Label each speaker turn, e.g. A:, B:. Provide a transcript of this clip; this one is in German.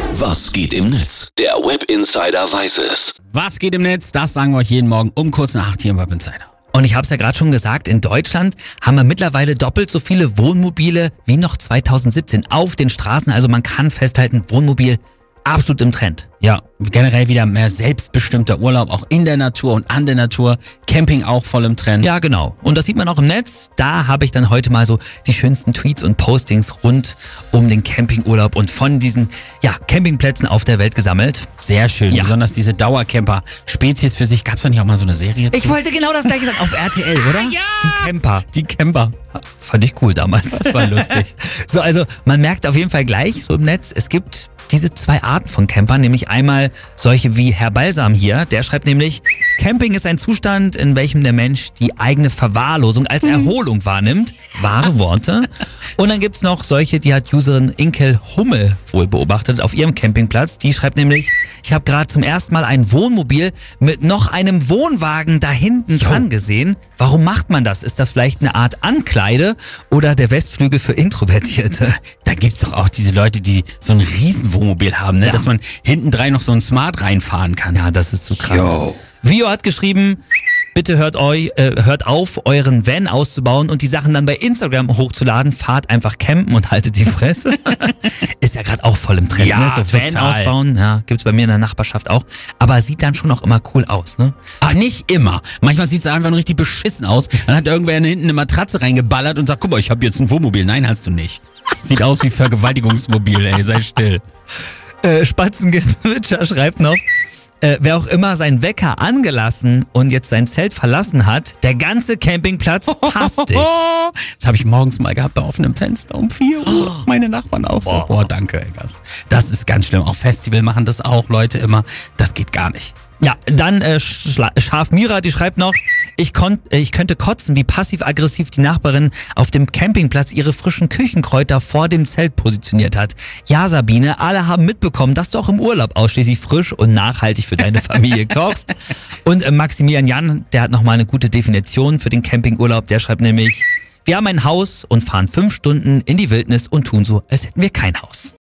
A: Was geht im Netz? Der Web Insider weiß es.
B: Was geht im Netz? Das sagen wir euch jeden Morgen um kurz nach 8 hier im Web Insider.
C: Und ich habe es ja gerade schon gesagt, in Deutschland haben wir mittlerweile doppelt so viele Wohnmobile wie noch 2017 auf den Straßen. Also man kann festhalten, Wohnmobil absolut im Trend.
B: Ja, generell wieder mehr selbstbestimmter Urlaub, auch in der Natur und an der Natur. Camping auch voll im Trend.
C: Ja, genau. Und das sieht man auch im Netz. Da habe ich dann heute mal so die schönsten Tweets und Postings rund um den Campingurlaub und von diesen Campingplätzen auf der Welt gesammelt.
B: Sehr schön.
C: Ja.
B: Besonders diese Dauercamper. Spezies für sich. Gab's doch nicht auch mal so eine Serie zu?
C: Ich wollte genau das gleiche sagen. Auf RTL, oder?
B: Ja.
C: Die Camper.
B: Die Camper.
C: Fand ich cool damals.
B: Das war lustig.
C: So, also man merkt auf jeden Fall gleich so im Netz, es gibt diese zwei Arten von Campern, nämlich einmal solche wie Herr Balsam hier, der schreibt nämlich, Camping ist ein Zustand, in welchem der Mensch die eigene Verwahrlosung als Erholung wahrnimmt. Wahre Worte. Und dann gibt's noch solche, die hat Userin Inkel Hummel wohl beobachtet auf ihrem Campingplatz. Die schreibt nämlich, ich habe gerade zum ersten Mal ein Wohnmobil mit noch einem Wohnwagen da hinten dran gesehen. Warum macht man das? Ist das vielleicht eine Art Ankleide oder der Westflügel für Introvertierte?
B: Da gibt's doch auch diese Leute, die so ein riesen Wohnmobil haben, ne?
C: Ja.
B: Dass man hinten drei noch so ein Smart reinfahren kann.
C: Ja, das ist so krass.
B: Yo.
C: Vio hat geschrieben, bitte hört auf, euren Van auszubauen und die Sachen dann bei Instagram hochzuladen. Fahrt einfach campen und haltet die Fresse. Ist ja gerade auch voll im Trend,
B: Ja,
C: ne? So Van
B: total.
C: ausbauen, ja, gibt's bei mir in der Nachbarschaft auch. Aber sieht dann schon auch immer cool aus, ne?
B: Ach, nicht immer. Manchmal sieht's einfach nur richtig beschissen aus. Dann hat irgendwer hinten eine Matratze reingeballert und sagt, guck mal, ich habe jetzt ein Wohnmobil. Nein, hast du nicht. Sieht aus wie Vergewaltigungsmobil, ey, sei still.
C: Spatzengezwitscher schreibt noch, wer auch immer seinen Wecker angelassen und jetzt sein Zelt verlassen hat, der ganze Campingplatz hasst dich.
B: Das habe ich morgens mal gehabt bei offenem Fenster um 4 Uhr. Meine Nachbarn auch so. Boah, danke, ey, das ist ganz schlimm. Auch Festival machen das auch Leute immer. Das geht gar nicht.
C: Ja, dann Scharf Mira, die schreibt noch, ich könnte kotzen, wie passiv-aggressiv die Nachbarin auf dem Campingplatz ihre frischen Küchenkräuter vor dem Zelt positioniert hat. Ja, Sabine, alle haben mitbekommen, dass du auch im Urlaub ausschließlich frisch und nachhaltig für deine Familie kochst. Und Maximilian Jan, der hat nochmal eine gute Definition für den Campingurlaub, der schreibt nämlich, wir haben ein Haus und fahren 5 Stunden in die Wildnis und tun so, als hätten wir kein Haus.